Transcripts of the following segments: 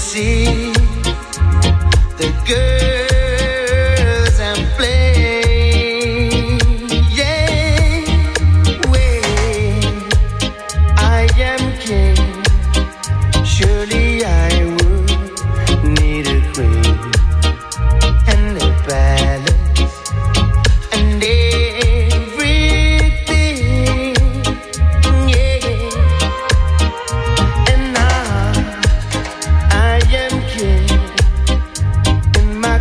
see the girls and play. Yeah, when I am king, surely I would need a queen and a palace and everything. Yeah, and now I am king in my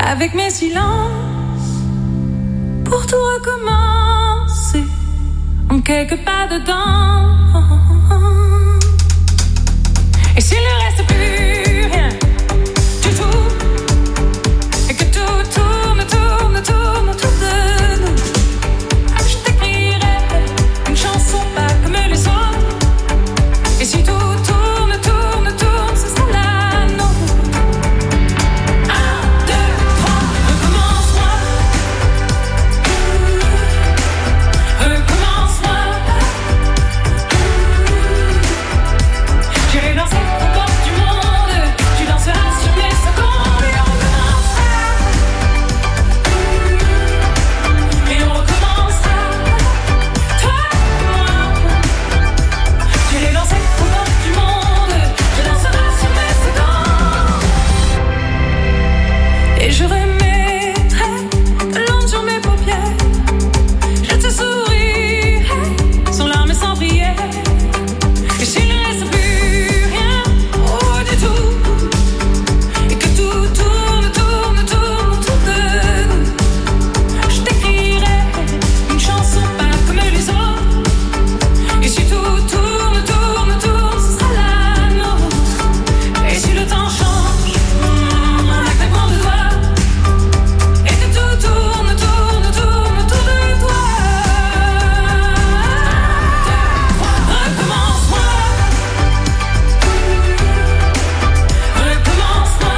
avec mes silences, pour tout recommencer, en quelques pas dedans. Et s'il ne reste plus rien du tout, et que tout tourne autour de nous, je t'écrirai une chanson pas comme les autres. Et si tout tourne, ce sera la nôtre. 1, 2, 3, recommence-moi. Recommence-moi. J'irai danser aux portes du monde. Tu danseras sur mes secondes. Et on recommencera. Et on recommencera. Toi et moi. J'irai danser aux portes du monde. Tu danseras sur mes secondes. Et je remettrai de l'ombre sur mes paupières. Je te sourirai sans larmes et sans prière. Et s'il ne reste plus rien du tout, et que tout tourne autour de nous, je t'écrirai une chanson pas comme les autres. Et si tout tourne, ce sera la nôtre. Et si le temps change, un claquement de doigts, et que tout tourne autour de toi. Recommence-moi. Recommence-moi.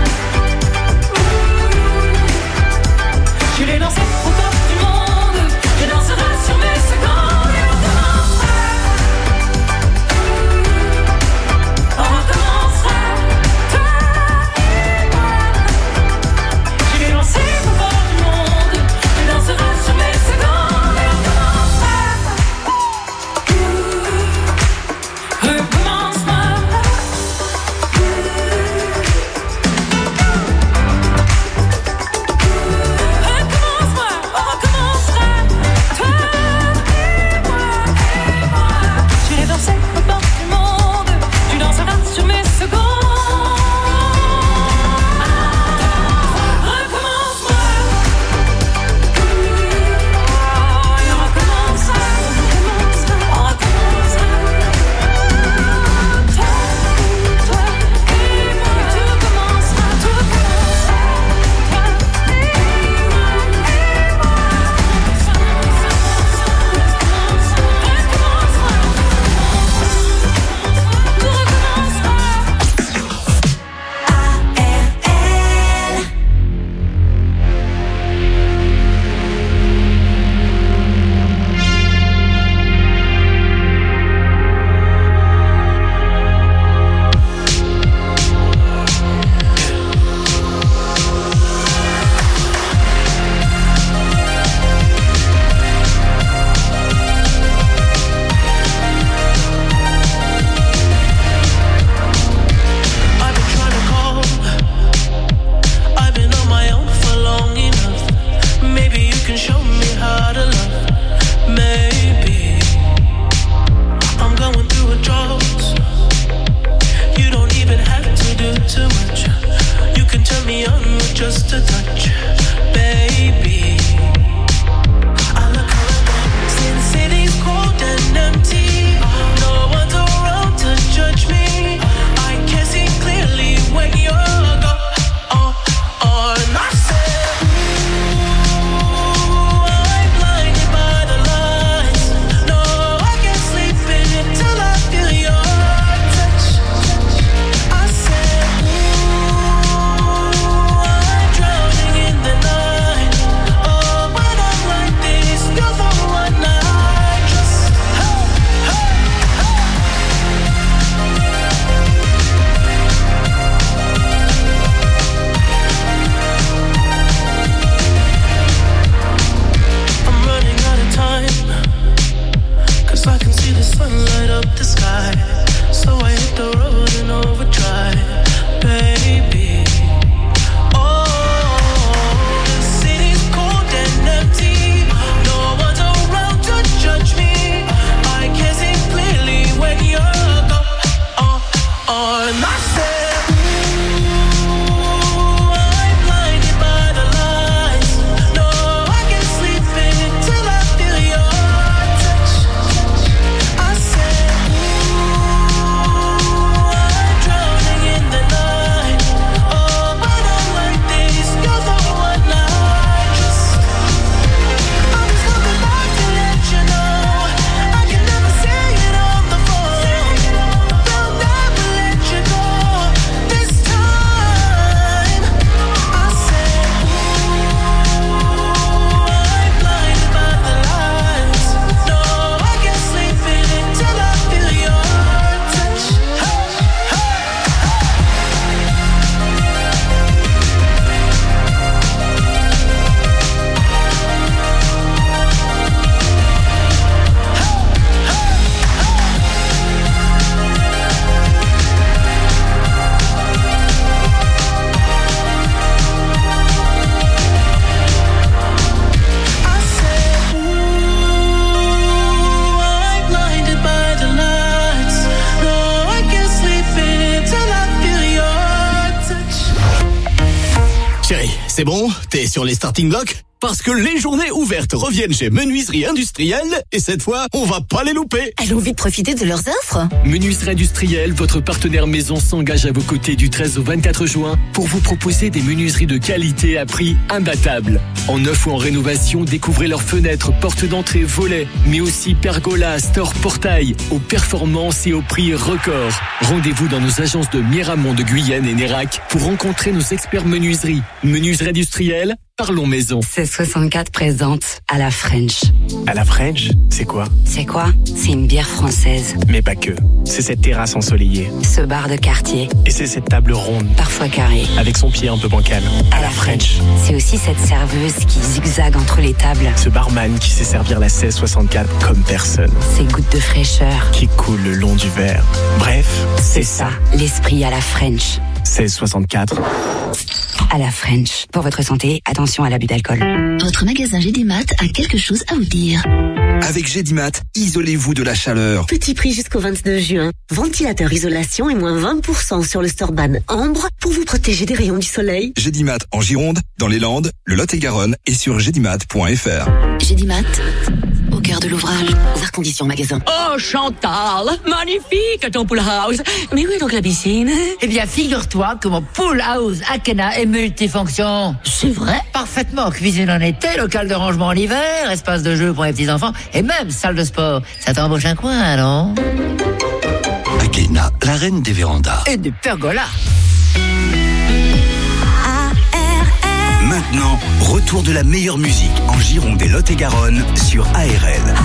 J'irai danser aux portes du monde. Tu danseras sur mes secondes. Et on recommencera. On recommencera. Toi et moi. J'irai danser aux portes du monde. Tu danseras sur mes secondes. Et on recommencera. Recommence-moi. Recommence-moi, on recommencera. Toi et moi. J'irai danser aux portes du monde. Tu danseras sur mes secondes. Recommence-moi. Et on recommencera. On recommencera. Toi et moi. Tout recommencera. Toi et I've been trying to call. I've been on my own for long enough. Maybe you can show me how to love. Maybe I'm going through a drought. You don't even have to do too much. You can turn me on with just a touch, baby. I look around, Sin City's cold and empty. No one's around to judge me. I can see clearly when you're gone. And I said, ooh, I'm blinded by the lights. No, I can't sleep until I feel your touch. I said, ooh, C'est bon? T'es sur les starting blocks? Parce que les journées ouvertes reviennent chez Menuiserie Industrielle et cette fois, on va pas les louper. Allons vite profiter de leurs offres. Menuiserie Industrielle, votre partenaire maison s'engage à vos côtés du 13 au 24 juin pour vous proposer des menuiseries de qualité à prix imbattable. En neuf ou en rénovation, découvrez leurs fenêtres, portes d'entrée, volets, mais aussi pergolas, stores, portails, aux performances et aux prix records. Rendez-vous dans nos agences de Miramont de Guyenne et Nérac pour rencontrer nos experts menuiserie. Menuiserie Industrielle, parlons maison. 1664 présente à la French. À la French, c'est quoi? C'est quoi? C'est une bière française. Mais pas que. C'est cette terrasse ensoleillée. Ce bar de quartier. Et c'est cette table ronde. Parfois carrée. Avec son pied un peu bancal. À la French. C'est aussi cette serveuse qui zigzague entre les tables. Ce barman qui sait servir la 1664 comme personne. Ces gouttes de fraîcheur qui coulent le long du verre. Bref, c'est ça, l'esprit à la French. 1664. À la French. Pour votre santé, attention à l'abus d'alcool. Votre magasin Gédimat a quelque chose à vous dire. Avec Gédimat, isolez-vous de la chaleur. Petit prix jusqu'au 29 juin. Ventilateur isolation et moins 20% sur le store ban Ambre pour vous protéger des rayons du soleil. Gédimat en Gironde, dans les Landes, le Lot-et-Garonne et sur gédimat.fr. Gédimat, au cœur de l'ouvrage. Voir conditions magasin. Oh Chantal, magnifique ton pool house. Mais où est donc la piscine? Eh bien figure-toi que mon pool house Akena est multifonction. C'est vrai? Parfaitement, cuisine en été, local de rangement en hiver, espace de jeu pour les petits enfants et même salle de sport. Ça t'embauche un coin, non? Akena, la reine des vérandas. Et des pergolas. Maintenant, retour de la meilleure musique en Gironde et Lot-et-Garonne sur ARL.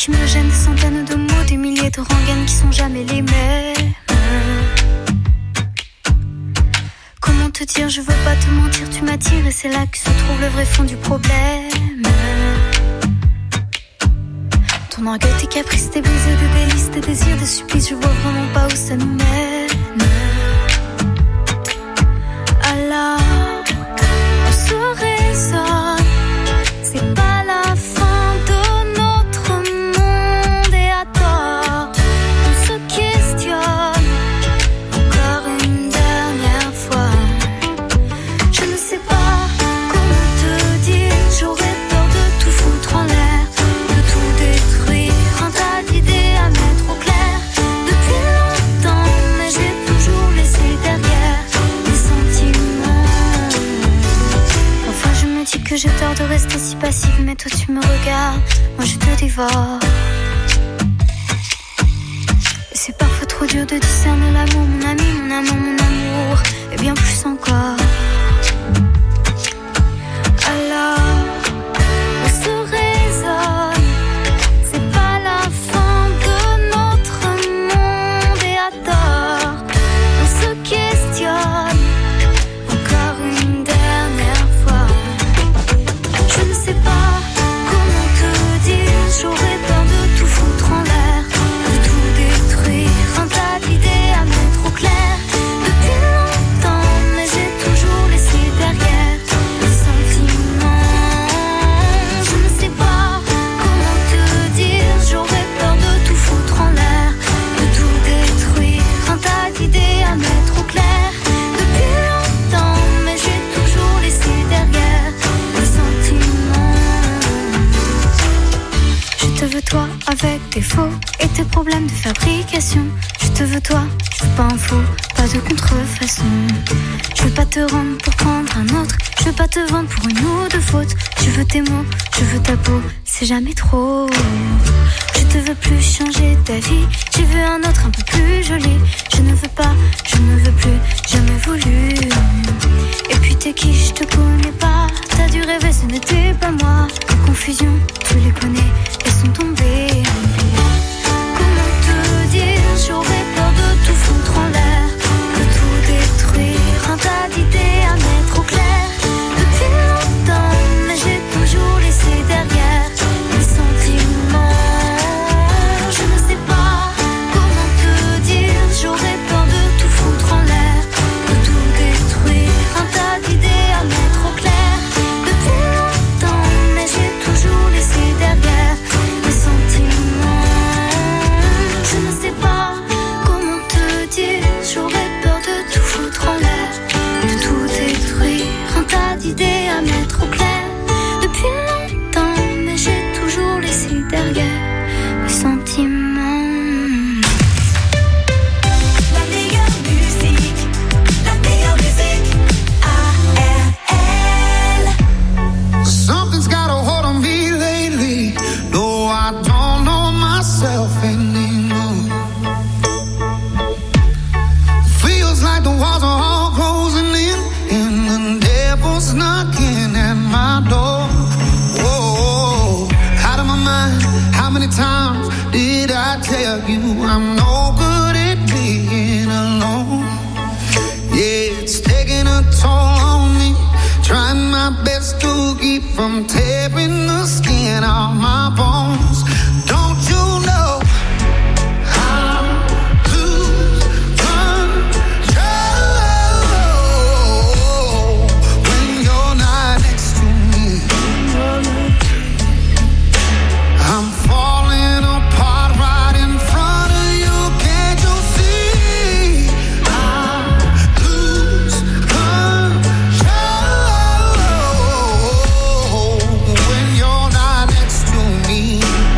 qui me gênent, des centaines de mots, des milliers de rengaines qui sont jamais les mêmes. Comment te dire, je veux pas te mentir, tu m'attires et c'est là que se trouve le vrai fond du problème. Ton orgueil, tes caprices, tes baisers, des délices, tes désirs, des supplices, je vois vraiment pas où ça nous mène. Alors, on se raisonne, c'est pas la fin de notre monde et à tort, on se questionne encore une dernière fois. Je ne sais pas comment te dire, j'aurais peur de tout foutre en l'air, de tout détruire, un tas d'idées à mettre au clair. Depuis longtemps, mais j'ai toujours laissé derrière les sentiments. Parfois je me dis que j'ai tort de rester si passive, mais toi tu me regardes, moi je te dévore. Et c'est parfois trop dur de discerner l'amour, mon ami, mon amant, mon amour, et bien plus encore. Alors, on se raisonne, c'est pas la fin de notre monde et à tort, on se questionne encore une dernière fois. Je ne sais pas comment te dire, j'aurais peur de tout foutre en l'air, de tout détruire, un tas d'idées à mettre au clair. Depuis longtemps, mais j'ai toujours laissé derrière les sentiments. Je ne sais pas comment te dire, j'aurais peur de tout foutre en l'air, de tout détruire, un tas d'idées à mettre au clair. Depuis longtemps, mais j'ai toujours laissé derrière les sentiments. Je te veux toi avec tes faux et tes problèmes de fabrication. Je te veux toi, je veux pas un faux, pas de contrefaçon. Je veux pas te rendre pour prendre un autre, je veux pas te vendre pour une ou deux fautes. Je veux tes mots, je veux ta peau, c'est jamais trop. Je te veux plus changer ta vie, j'ai vu un autre un peu plus joli. Je ne veux pas, je ne veux plus, jamais voulu. Et puis t'es qui, je te connais pas, t'as dû rêver, ce n'était pas moi. En confusion, tu les connais, elles sont tombées. Comment te dire, j'aurais peur de tout foutre en l'air, de tout détruire, un tas d'idées à mettre au clair. Depuis longtemps, mais j'ai toujours laissé derrière les sentiments. Je ne sais pas comment te dire, j'aurais peur de tout foutre en l'air, de tout détruire, un tas d'idées à mettre au clair. Depuis longtemps, mais j'ai toujours laissé derrière les sentiments. Je ne sais pas comment te dire, j'aurais peur de tout foutre en l'air, de tout détruire, un tas d'idées à mettre au clair. Depuis longtemps, mais j'ai toujours laissé derrière les sentiments. La meilleure musique, ARL. Something's got a hold on me lately. No, I don't know myself anymore. Feels like the walls are all closing in, and the devil's knocking at my door. Whoa, out of my mind. How many times did I tell you I'm no good at being alone? Yeah, it's taking a toll on me. Trying my best to keep from tearing the skin off my bones. Don't you know I lose control when you're not next to me? I'm falling apart right in front of you. Can't you see? I lose control when you're not next to me.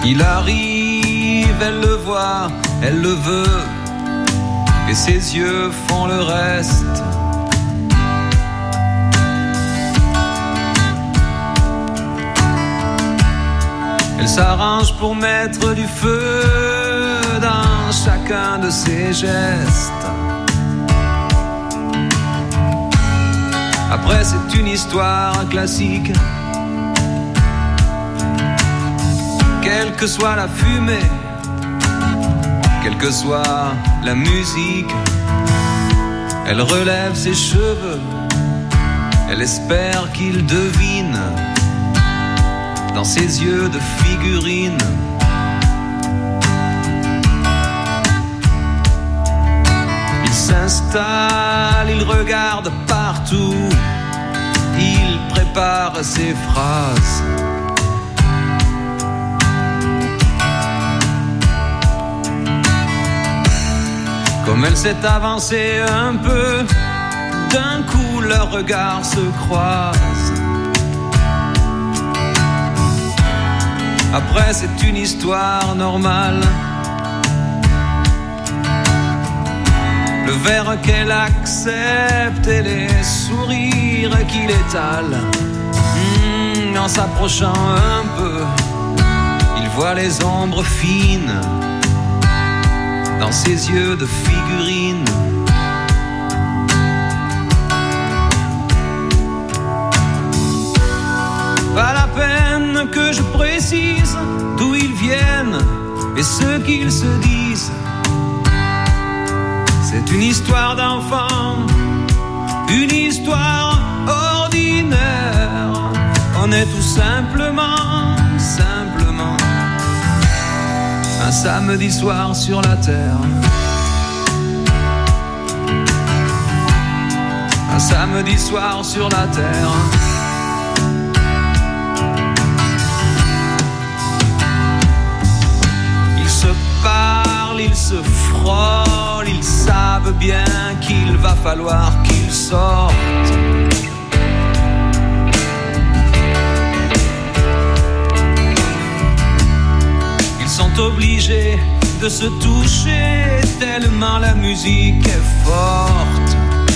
Il arrive, elle le voit, elle le veut, et ses yeux font le reste. Elle s'arrange pour mettre du feu dans chacun de ses gestes. Après c'est une histoire classique. Quelle que soit la fumée, quelle que soit la musique, elle relève ses cheveux, elle espère qu'il devine dans ses yeux de figurine. Il s'installe, il regarde partout, il prépare ses phrases. Comme elle s'est avancée un peu, d'un coup leurs regards se croisent. Après c'est une histoire normale. Le verre qu'elle accepte et les sourires qu'il étale. En s'approchant un peu, il voit les ombres fines dans ses yeux de figurine. Pas la peine que je précise d'où ils viennent et ce qu'ils se disent. C'est une histoire d'enfant, une histoire ordinaire. On est tout simplement un samedi soir sur la terre. Un samedi soir sur la terre. Ils se parlent, ils se frôlent, ils savent bien qu'il va falloir qu'ils sortent. Obligés de se toucher tellement la musique est forte.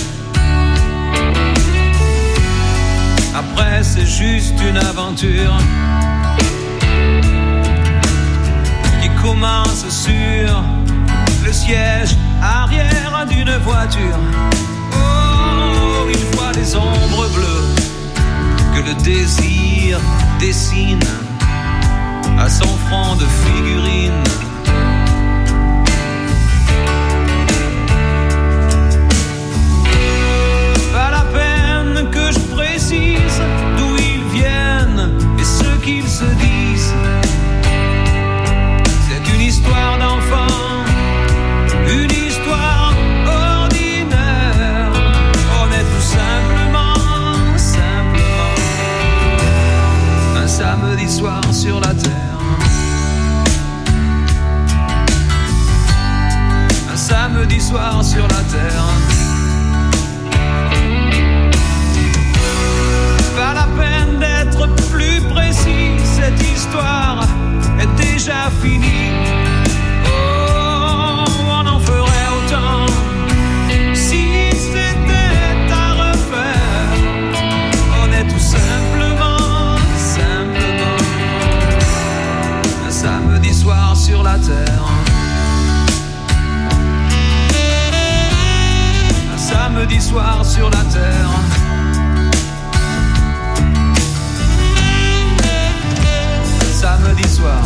Après c'est juste une aventure qui commence sur le siège arrière d'une voiture. Oh, il voit les ombres bleues que le désir dessine à son front de figurine. Pas la peine que je précise d'où ils viennent et ce qu'ils se disent. C'est une histoire d'enfant, une histoire ordinaire. On est tout simplement un samedi soir sur la terre. Un samedi soir sur la terre. Pas la peine d'être plus précis, cette histoire est déjà finie. Oh, on en ferait autant si c'était à refaire. On est tout simplement un samedi soir sur la terre. Un samedi soir sur la terre. Un samedi soir.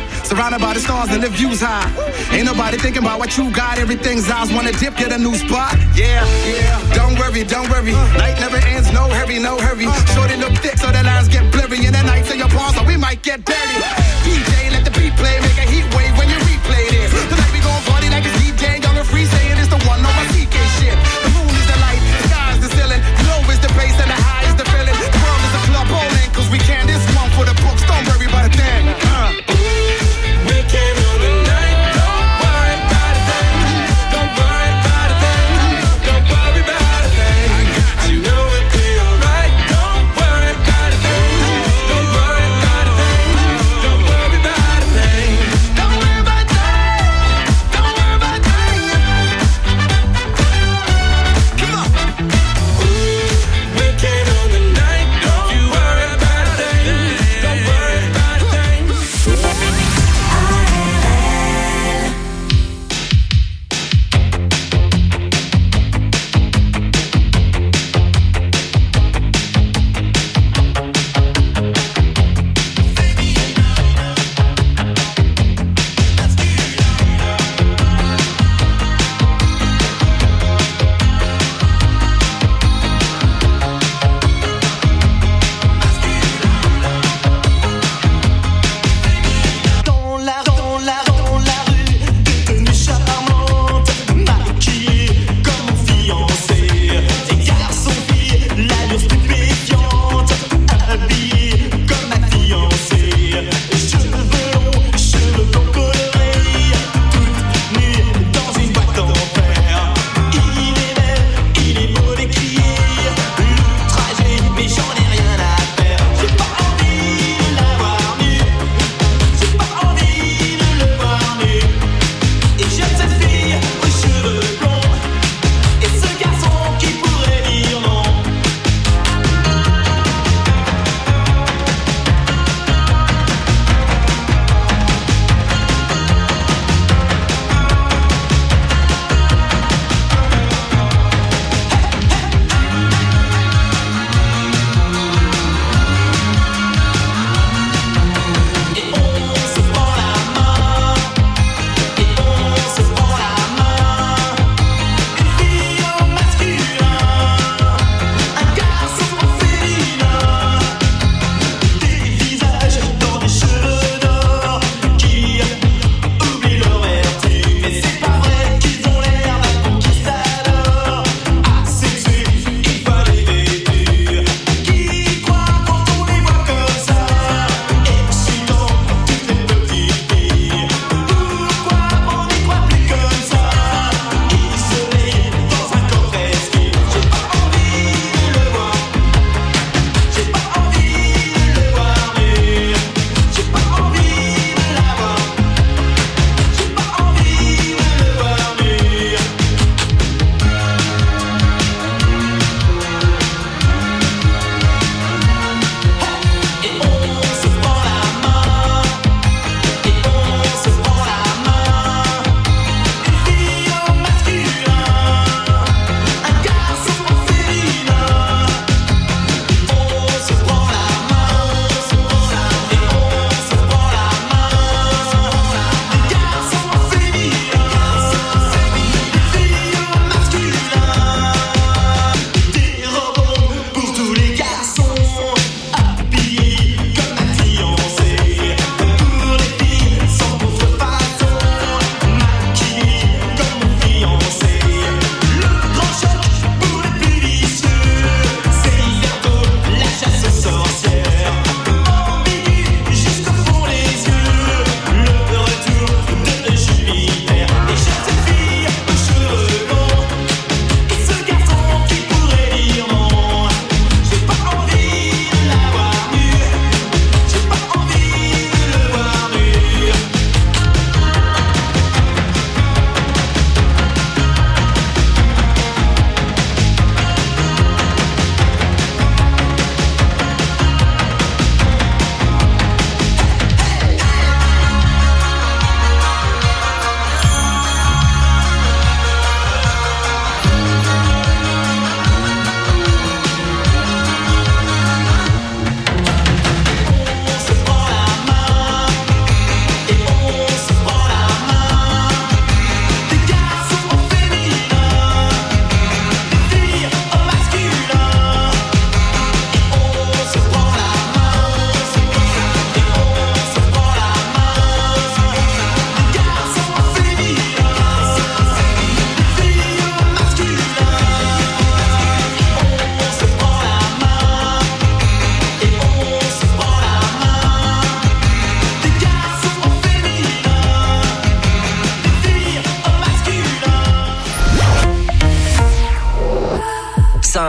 Surrounded by the stars and the views high. Ain't nobody thinking about what you got. Everything's eyes wanna dip, get a new spot. Yeah, yeah. Don't worry, don't worry. Night never ends, no hurry, no hurry. Shorty look thick so the lines get blurry. And the nights in your palms, so we might get dirty. DJ, let the beat play, make a heat wave when you replay this. Tonight we gon' party like it's DJ, young and free, saying it's the one on my CK shit. The moon is the light, the sky is the ceiling. Low is the bass and the high is the feeling. The world is a club bowling, cause we can. This one for the books, don't worry about a thing. We came on the night, don't worry about a thing. Don't worry about a thing. Don't worry about a thing. You know it'll be alright. Don't worry about a thing. Don't worry about a thing. Don't worry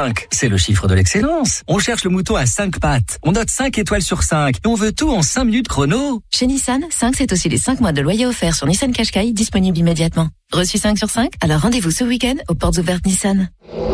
5, c'est le chiffre de l'excellence. On cherche le mouton à 5 pattes. On note 5 étoiles sur 5. Et on veut tout en 5 minutes chrono. Chez Nissan, 5 c'est aussi les 5 mois de loyer offerts sur Nissan Qashqai disponibles immédiatement. Reçu 5 sur 5? Alors rendez-vous ce week-end aux portes ouvertes Nissan.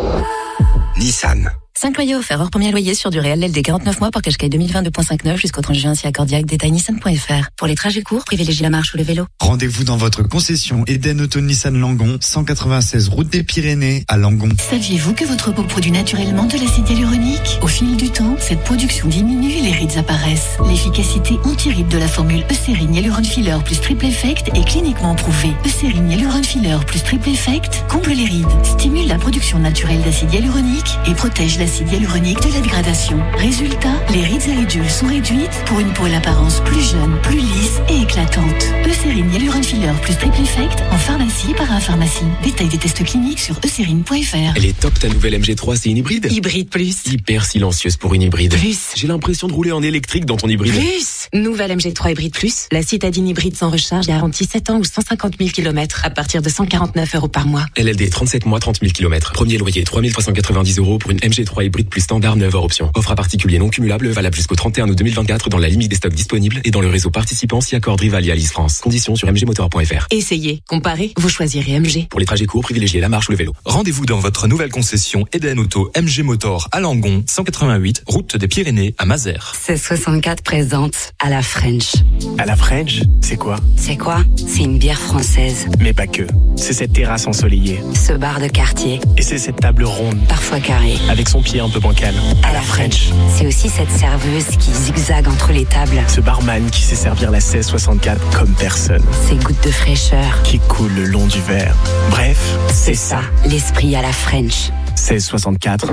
Nissan. 5 loyers offerts hors premier loyer sur durée LLD 49 mois par Qashqai 2022.59 jusqu'au 30 juin si accordiaque. Détail nissan.fr. Pour les trajets courts, privilégiez la marche ou le vélo. Rendez-vous dans votre concession Eden Auto Nissan Langon, 196 route des Pyrénées à Langon. Saviez-vous que votre peau produit naturellement de l'acide hyaluronique? Au fil du temps, cette production diminue et les rides apparaissent. L'efficacité anti-rides de la formule Eucérine Hyaluron Filler plus Triple Effect est cliniquement prouvée. Eucérine Hyaluron Filler plus Triple Effect comble les rides, stimule la production naturelle d'acide hyaluronique et protège l'acide hyaluronique de la dégradation. Résultat, les rides et ridules sont réduites pour une peau à l'apparence plus jeune, plus lisse et éclatante. Eucérine Hyaluron Filler plus Triple Effect en pharmacie et parapharmacie. Détail des tests cliniques sur eucérine.fr. Elle est top ta nouvelle MG3, c'est une hybride? Hybride plus. Hyper silencieuse pour une hybride. Plus. J'ai l'impression de rouler en électrique dans ton hybride. Plus. Nouvelle MG3 hybride plus. La citadine hybride sans recharge garantie 7 ans ou 150 000 km à partir de 149 € par mois. LLD 37 mois, 30 000 km. Premier loyer 3 390 € pour une MG3 hybride plus standard 9 hors option. Offre à particulier non cumulable valable jusqu'au 31 août 2024 dans la limite des stocks disponibles et dans le réseau participant si accord Rival et Alice France. Conditions sur mgmotor.fr. Essayez, comparez, vous choisirez MG. Pour les trajets courts, privilégiez la marche ou le vélo. Rendez-vous dans votre nouvelle concession Eden Auto MG Motor à Langon, 188 route des Pyrénées à Mazères. 1664 présente à la French. À la French, c'est quoi? C'est quoi? C'est une bière française. Mais pas que. C'est cette terrasse ensoleillée. Ce bar de quartier. Et c'est cette table ronde. Parfois carrée. Avec son pied un peu bancal. À la French. C'est aussi cette serveuse qui zigzague entre les tables. Ce barman qui sait servir la 1664 comme personne. Ces gouttes de fraîcheur qui coulent le long du verre. Bref, c'est ça. L'esprit à la French. 1664.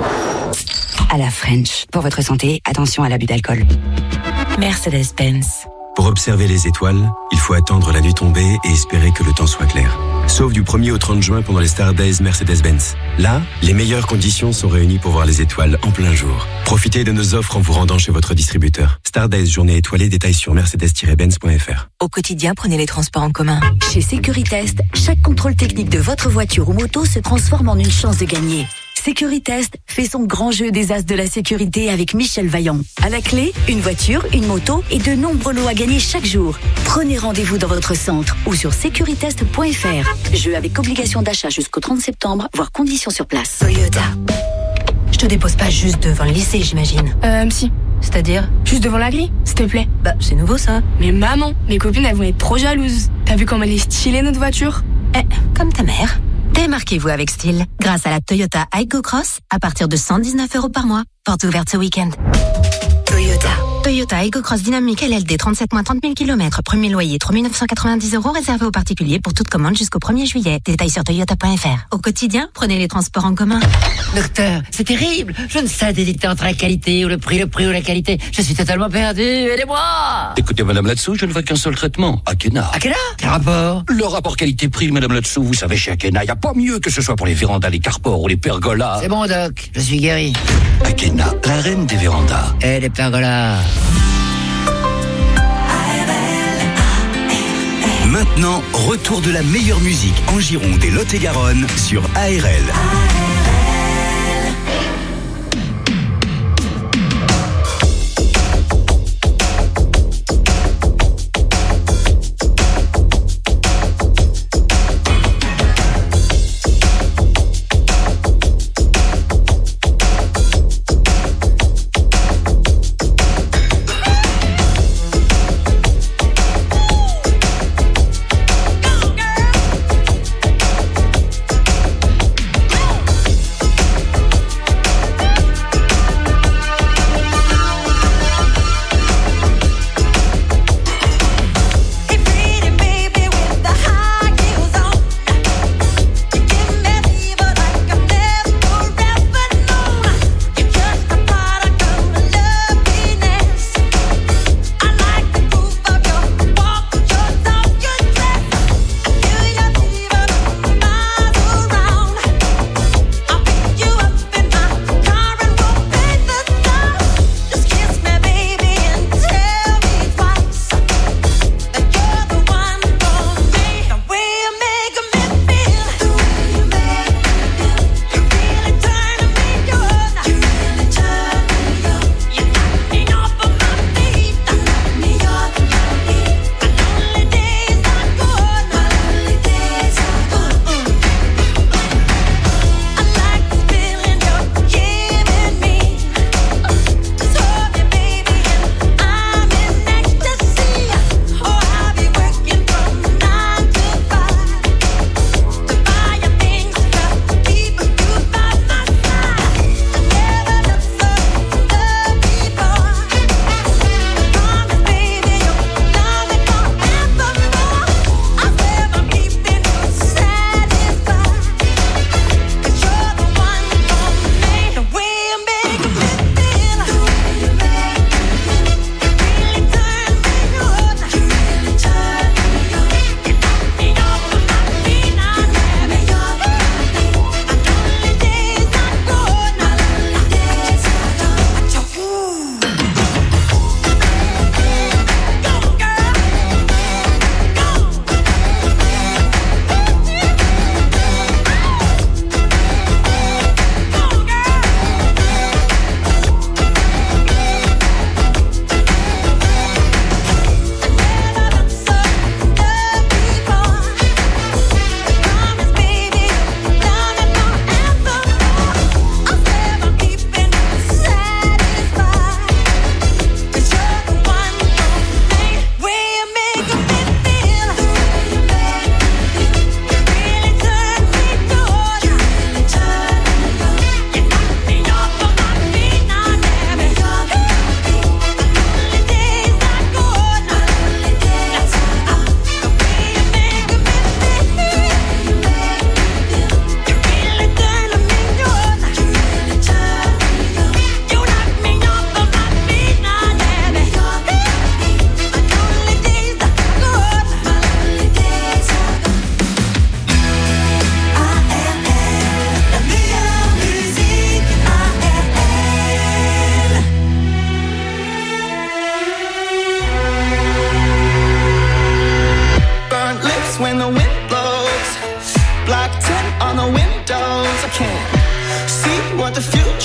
À la French. Pour votre santé, attention à l'abus d'alcool. Mercedes-Benz. Pour observer les étoiles, il faut attendre la nuit tombée et espérer que le temps soit clair. Sauf du 1er au 30 juin pendant les Star Days Mercedes-Benz. Là, les meilleures conditions sont réunies pour voir les étoiles en plein jour. Profitez de nos offres en vous rendant chez votre distributeur. Star Days, journée étoilée, détails sur mercedes-benz.fr. Au quotidien, prenez les transports en commun. Chez Sécuritest, chaque contrôle technique de votre voiture ou moto se transforme en une chance de gagner. Sécuritest fait son grand jeu des as de la sécurité avec Michel Vaillant. À la clé, une voiture, une moto et de nombreux lots à gagner chaque jour. Prenez rendez-vous dans votre centre ou sur securitest.fr. Jeu avec obligation d'achat jusqu'au 30 septembre, voire conditions sur place. Toyota. Je te dépose pas juste devant le lycée, j'imagine. Si. C'est-à-dire? Juste devant la grille, s'il te plaît. Bah, c'est nouveau ça. Mais maman, mes copines, elles vont être trop jalouses. T'as vu comme elle est stylée, notre voiture? Comme ta mère. Démarquez-vous avec style grâce à la Toyota Aygo Cross à partir de 119 € par mois. Porte ouverte ce week-end. Toyota Aygo Cross Dynamique LLD 37 mois 30 000 km. Premier loyer 3 990 € réservé aux particuliers pour toute commande jusqu'au 1er juillet. Détails sur toyota.fr. Au quotidien, prenez les transports en commun. Docteur, c'est terrible. Je ne sais dédicter entre la qualité ou le prix ou la qualité. Je suis totalement perdu. Aidez-moi. Écoutez, madame Latsou, je ne veux qu'un seul traitement. Akena. Akena? Quel rapport? Le rapport qualité-prix, madame Latsou. Vous savez, chez Akena, il n'y a pas mieux que ce soit pour les vérandas, les carpores ou les pergolas. C'est bon, doc. Je suis guéri. Akena, la reine des vérandas. Et les pergolas. Maintenant, retour de la meilleure musique en Gironde et Lot-et-Garonne sur ARL.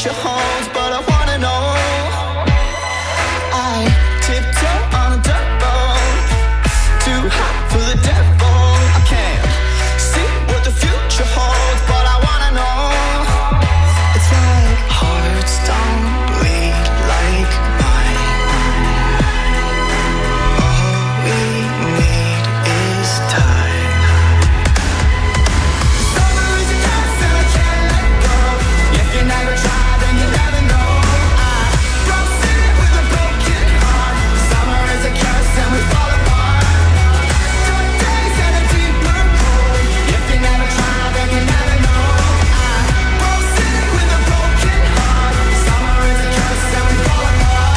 future holds, but I wanna know. I tiptoe on a dirt road, too hot for the devil. I can't see what the future holds, but I wanna know. It's like hearts don't bleed like mine. All we need is time. Summer is a curse and I can't let go. If you never try, then you never know. I broke city with a broken heart. Summer is a curse and we fall apart. Dark days and a deeper cold. If you never try, then you never know. I broke city with a broken heart. Summer is a curse and we fall apart.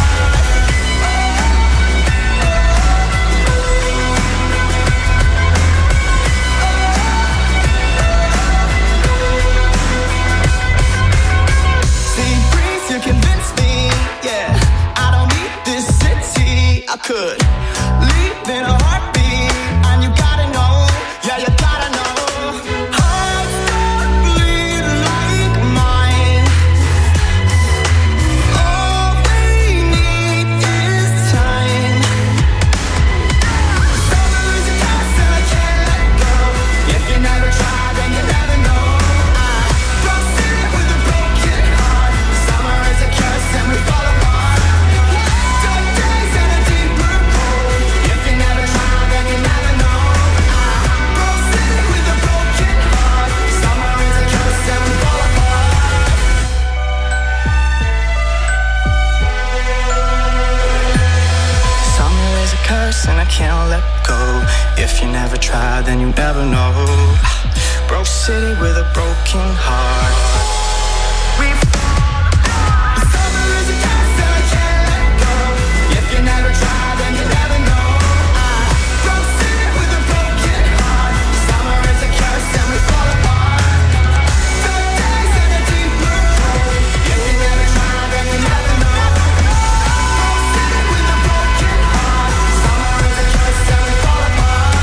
See, breeze, you convince me, yeah. I don't need this city. I could leave in a heartbeat, and you gotta know, yeah, you gotta know. Hearts don't bleed like mine. All we need is time. Summer is a curse and I can't let go. If you never try, then you never know. I broke city with a broken heart. Summer is a curse and we fall apart. Dark days and a deeper cold. If you never try, then you never know. I broke city with a broken heart. Summer is a curse and we fall apart. Summer is a curse and I can't let go. If you never try, then you never know. Broke city with a broken heart. Summer is a curse and I can't let go. If you never try, then you never know. I broke city with a broken heart. Summer is a curse and we fall apart. Dark days and a deeper cold. If you never try, then you never know. Broke city with a broken heart. Summer is a curse and we fall apart.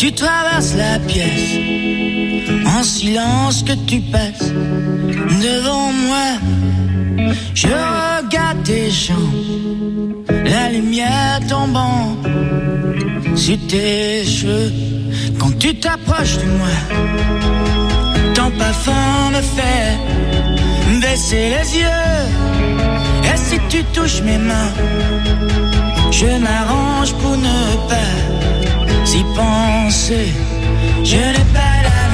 tu traverses la pièce, en silence que tu passes devant moi. Je regarde tes jambes, la lumière tombant sur tes cheveux. Quand tu t'approches de moi, ton parfum me fait baisser les yeux. Et si tu touches mes mains, je m'arrange pour ne pas y penser. Je n'ai pas la